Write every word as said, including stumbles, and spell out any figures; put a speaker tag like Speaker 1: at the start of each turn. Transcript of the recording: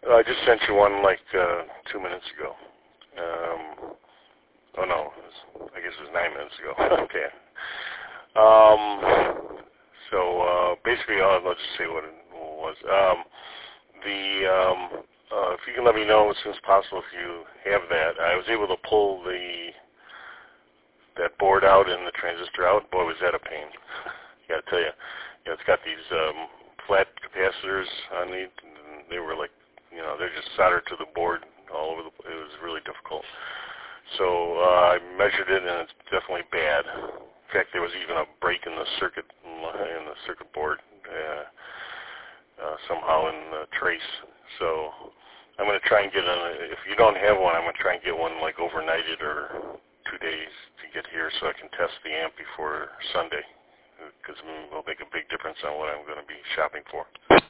Speaker 1: Uh, I just sent you one like uh, two minutes ago. Um, oh no, it was, I guess it was nine minutes ago. Okay. Um, so uh, basically, uh, let's just say what it was. Um, the um, uh, if you can let me know as soon as possible if you have that. I was able to pull the that board out and the transistor out. Boy, was that a pain. I got to tell you, you know, it's got these um, flat capacitors on the. They were like, you know, they're just soldered to the board all over the. It was really difficult. So uh, I measured it, and it's definitely bad. In fact, there was even a break in the circuit in the circuit board uh, uh, somehow in the trace. So I'm going to try and get a. If you don't have one, I'm going to try and get one like overnighted or two days to get here, so I can test the amp before Sunday, because it will make a big difference on what I'm going to be shopping for.